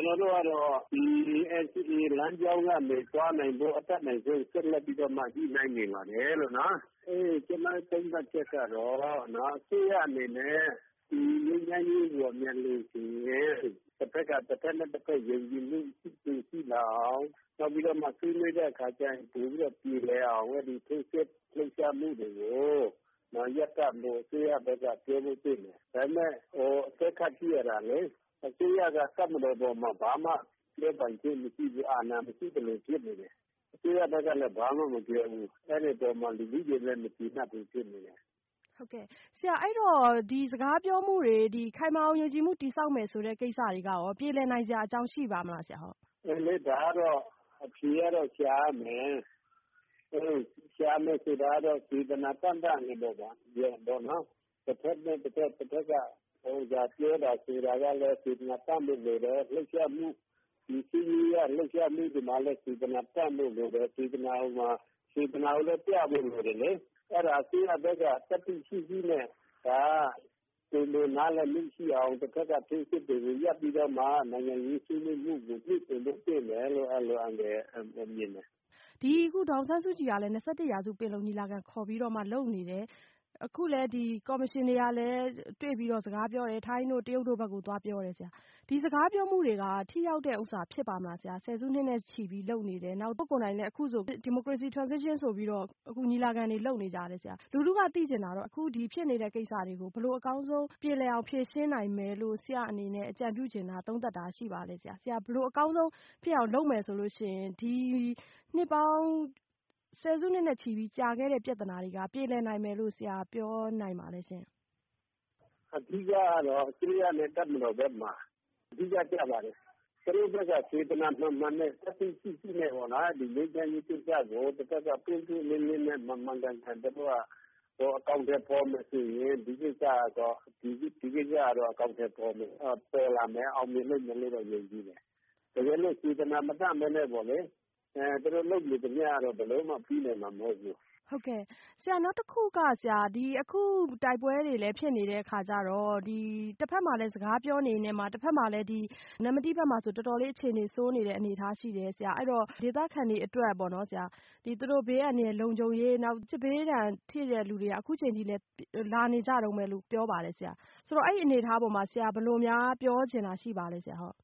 တော်တို့ကတော့ဒီ NCA လမ်းကြောင်းကနေသွားနိုင်ဖို့အတက်နိုင်ဆုံးဆက်လက်ပြီးတော့မှညှိနှိုင်းနေပါတယ်လို့နော်ကျွန်တော်သုံးသပ်ချက်ကတော့နော်အစိုးရအနေနဲ့ဒီငြိမ်းချမ်းရေးကိုမြန်လို့ရှိရင်တစ်ဖက်ကတစ်ဖက်နဲ့တစ်ဖက်ယုံကြည်မှုရှိလာအောင်နောက်ပြီးတော့မှဆွေးနွေးတဲ့အခါကျရင်ပိုပြီးတော့ပြည်လဲအောင်ဒီထိုးစစ်လှုပ်ရှားမှုတွေကိုနော်ရက်ကလို့အစိုးရဘက်ကပြောဖို့သိတယ်ဒါပေမဲ့အသက်ခတ်ကြည့်ရတာလေအစိုးရကစက်မတော်ပေါ်မှာဘာမှပြောပိုင်ခွင့်မရှိဘူးအာဏာမရှိတယ်လို့ဖြစ်နေတယ်အစိုးရဘက်ကလည်းဘာမှမပြောဘူးအဲ့ဒီတော့မှလူကြီးတွေလည်းမကြည့်နိုင်ဘူးဖြစ်နေတယ်ဟုတ်ကဲ့ဆရာအဲ့တော့ဒီစကားပြောမှုတွေဒီခိုင်မာအောင်ယုံကြည်မှုတည်ဆောက်မယ်ဆိုတဲ့ကိစ္စတွေကရောပြည်လည်နိုင်ကြအကြောင်းရှိပါမလားဆရာဟုတ်လေဒါတော့အဖြေရတော့ရှားမယ်ရှားမယ်ဆိုတာတော့ဒီကနာတန်တန်နေတော့ပါဘောနော်တစ်ဖက်နဲ့တစ်ဖက်ကပြောတာဆိုတာကလည်းဒီကနာတန်လို့လေလှုပ်ရှားမှုဒီစီရလှုပ်ရှားမှုဒီမှာလည်းဒီကနာတန်လို့လေဒီကနာမှာဒီကနာလည်းပြဖို့လို့လေအဲ့ဒါအစိုးရဘက်ကတက်ပြီးရှိနဲ့ဒါဒီလိုနားလည်းမရှိအောင်တစ်ခါကထိစစ်တွေကိုရပ်ပြီးတော့မှနိုင်ငံရေးဆွေးနွေးမှုကိုပြည့်စုံလို့ပြင်မယ်လို့အဲ့လိုအမြင်တယ်ဒီအခုဒေါအောင်ဆန်းစုကြည်ကလည်း21ရာစုပင်လုံညီလာခံခေါ်ပြီးတော့မှလုပ်နေတယ်အခုလည်းဒီကော်မရှင်တွေကလည်းတွေ့ပြီးတော့စကားပြောတယ်ထိုင်းတို့တရုတ်တို့ဘက်ကိုသွားပြောတယ်ဆရာဒီစကားပြောမှုတွေကထိရောက်တဲ့ဥစ္စာဖြစ်ပါမလားဆရာဆယ်စုနှစ်နဲ့ချီပြီးလုပ်နေတယ်နောက်ပုဂ္ဂိုလ်တိုင်းလည်းအခုဆို Democracy Transition ဆိုပြီးတော့အခုညီလာခံတွေလုပ်နေကြတယ်ဆရာလူထုကသိချင်တာတော့အခုဒီဖြစ်နေတဲ့ကိစ္စတွေကိုဘယ်လိုအကောင်းဆုံးပြေလည်အောင်ဖြေရှင်းနိုင်မယ်လို့ဆရာအနေနဲ့အကြံပြုချင်တာသုံးသပ်တာရှိပါလဲဆရာဘယ်လိုအကောင်းဆုံးဖြစ်အောင်လုပ်မယ်ဆိုလို့ရှိရင်ဒီနှစ်ပေါင်းဆယ်စုနှစ်နဲ့ချီပြီးကြာခဲ့တဲ့ပြဿနာတွေကပြေလည်နိုင်မယ်လို့ဆရာပြောနိုင်ပါလဲရှင်အဓိကကတော့အစိုးရနဲ့တပ်မတော်ဘက်မှာအဓိကကြပါတယ်သူတို့ဘက်ကစေတနာမှန်နဲ့တက်ပြီးရှိနေပါလားဒီလေ့ကျင့်ရေးကိစ္စကိုတစ်ခါကပြင်းပြင်းလေးလေးနဲ့မှန်ကန်ကန်တို့ကအကောင့်တွေပေါ်မယ်ဆိုရင်ဒီကိစ္စကတော့ဒီကိစ္စကတော့အကောင့်တွေပေါ်မယ်ပေါ်လာမယ်အောင်မြင်လို့မလို့တော့ယုံကြည်တယ်တကယ်လို့စေတနာမတတ်မဲနဲ့ပေါ့လေသူတို့လုပ်လို့တမရတော့ဘယ်လို့မှပြီးနိုင်မှာမဟုတ်ဘူးဟုတ်ကဲ့ဆရာနောက်တစ်ခုကဆရာဒီအခုတိုက်ပွဲတွေလည်းဖြစ်နေတဲ့အခါကျတော့ဒီတစ်ဖက်မှာလည်းစကားပြောနေနေမှာတစ်ဖက်မှာလည်းဒီနမတိဘက်မှာဆိုတော်တော်လေးအခြေအနေဆိုးနေတဲ့အနေအထားရှိတယ်ဆရာအဲ့တော့ဒေသခံတွေအတွက်ပေါ့နော်ဆရာဒီသူတို့ဘေးကနေလုံခြုံရေးနောက်စစ်ဘေးဒဏ်ထိတဲ့လူတွေကအခုချိန်ကြီးလည်းလာနေကြတော့မယ်လို့ပြောပါတယ်ဆရာဆိုတော့အဲ့ဒီအနေအထားပေါ်မှာဆရာဘယ်လိုများပြောချင်တာရှိပါလဲဆရာဟုတ်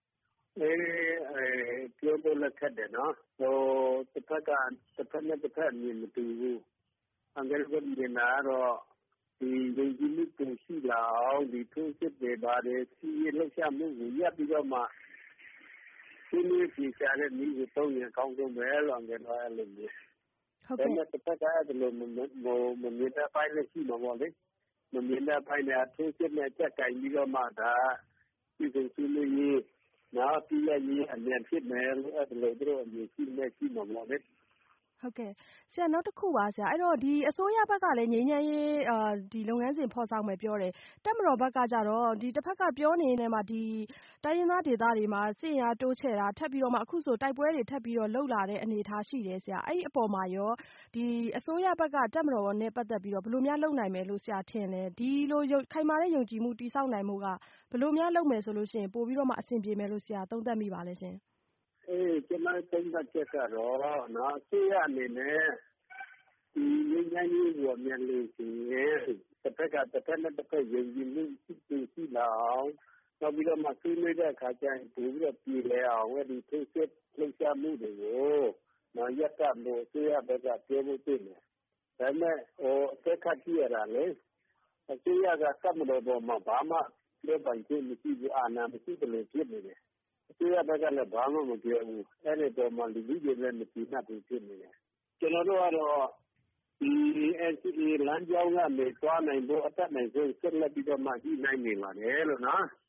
ပြောဖို့လက်ခက်တယ်နော်တစ်ဖက်ကတစ်ဖက်နဲ့တစ်ဖက်အမြင်မတူဘူးအင်္ဂလိပ်ကမြင်တာကတော့ဒီယုံကြည်မှုကိုရှိလာအောင်ဒီထိုးစစ်တွေပါတယ်စီးရလှုပ်ရှားမှုကိုရပ်ပြီးတော့မှဒီလိုပြည်ချတဲ့မိကိုတုံးရင်ကောင်းဆုံးပဲလို့အင်္ဂလိပ်ကအဲ့လိုမျိုးဟုတ်ကဲ့တစ်ဖက်ကအဲ့လိုမမြင်တဲ့ပိုင်းလည်းရှိမှာပေါ့လေမမြင်တဲ့ပိုင်းနဲ့ထိုးစစ်နဲ့ကြက်ကင်ပြီးတော့မှဒါဒီလိုစီးလို့ရေးနောက်ပြည်ရေးအမြန်ဖြစ်မယ်လို့အဲ့လိုတို့အမြင်ရှိမှာပေါ့လေဟုတ်ကဲ့ဆရာနောက်တစ်ခုပါဆရာအဲ့တော့ဒီအစိုးရဘက်ကလည်းငြိမ်းချမ်းရေးဒီလုပ်ငန်းစဉ်ဖော်ဆောင်မယ်ပြောတယ်တပ်မတော်ဘက်ကကြတော့ဒီတစ်ဖက်ကပြောနေတဲ့မှာဒီတိုင်းရင်းသားဒေသတွေမှာစစ်အင်အားတိုးချဲ့တာထပ်ပြီးတော့မှအခုဆိုတိုက်ပွဲတွေထပ်ပြီးတော့လှုပ်လာတဲ့အနေအထားရှိတယ်ဆရာအဲ့ဒီအပေါ်မှာရောဒီအစိုးရဘက်ကတပ်မတော်နဲ့ပတ်သက်ပြီးတော့ဘယ်လိုများလုပ်နိုင်မယ်လို့ဆရာထင်လဲဒီလိုခိုင်မာတဲ့ယုံကြည်မှုတည်ဆောက်နိုင်မှုကဘယ်လိုများလုပ်မယ်ဆိုလို့ရှိရင်ပို့ပြီးတော့မှအဆင်ပြေမယ်လို့ဆရာသုံးသပ်မိပါလဲရှင်ကျွန်တော်သုံးသပ်ချက်ကတော့နော်အစိုးရအနေနဲ့ဒီငြိမ်းချမ်းရေးကိုမြန်လို့ရှိရင်တစ်ဖက်ကတစ်ဖက်နဲ့တစ်ဖက်ယုံကြည်မှုရှိလာအောင်နောက်ပြီးတော့မှဆွေးနွေးတဲ့အခါကျရင်ပိုပြီးတော့ပြည်လဲအောင်ဒီထိုးစစ်လှုပ်ရှားမှုတွေကိုနော်ရက်ကလို့အစိုးရဘက်ကပြောဖို့သိတယ်ဒါပေမဲ့အသက်ခတ်ကြည့်ရတာလေအစိုးရကစက်မတော်ပေါ်မှာဘာမှပြောပိုင်ခွင့်မရှိဘူးအာဏာမရှိတယ်လို့ဖြစ်နေတယ်အစိုးရဘက်ကလည်းဘာမှမပြောဘူးအဲ့ဒီတော့မှလူကြီးတွေလည်းမကြည့်နိုင်ဘူးဖြစ်နေတယ်ကျွန်တော်တို့ကတော့ဒီ NCA လမ်းကြောင်းကနေသွားနိုင်ဖို့အတက်နိုင်ဆုံးဆက်လက်ပြီးတော့မှညှိနှိုင်းနေပါတယ်လို့နော်